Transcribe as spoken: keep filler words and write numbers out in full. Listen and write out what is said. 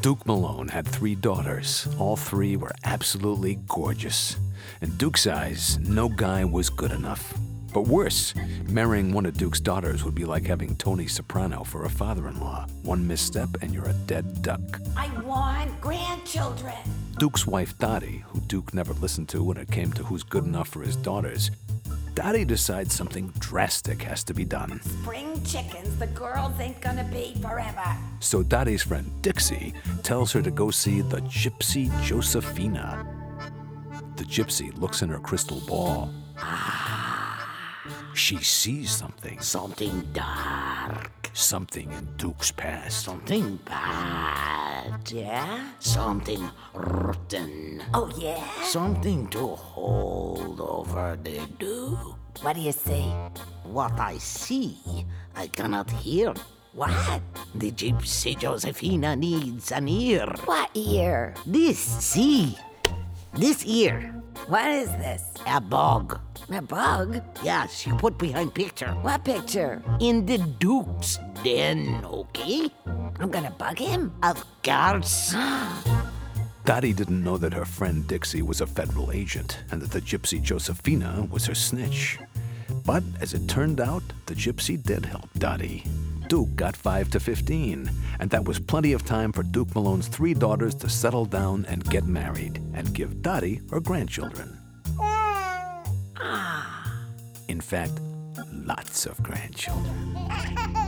Duke Malone had three daughters. All three were absolutely gorgeous. In Duke's eyes, no guy was good enough. But worse, marrying one of Duke's daughters would be like having Tony Soprano for a father-in-law. One misstep and you're a dead duck. I want grandchildren. Duke's wife, Dottie, who Duke never listened to when it came to who's good enough for his daughters, Dottie decides something drastic has to be done. Spring chickens, the girls ain't gonna be forever. So Dottie's friend Dixie tells her to go see the Gypsy Josephina. The gypsy looks in her crystal ball. She sees something. Something dark. Something in Duke's past. Something bad. Yeah? Something rotten. Oh, yeah? Something to hold over the Duke. What do you see? What I see, I cannot hear. What? The Gypsy Josephina needs an ear. What ear? This, see? This ear. What is this? A bug. A bug? Yes, you put behind picture. What picture? In the Duke's den, okay? I'm gonna bug him? Of course. Dottie didn't know that her friend Dixie was a federal agent and that the Gypsy Josephina was her snitch. But as it turned out, the gypsy did help Dottie. Duke got five to fifteen, and that was plenty of time for Duke Malone's three daughters to settle down and get married and give Dottie her grandchildren. In fact, lots of grandchildren.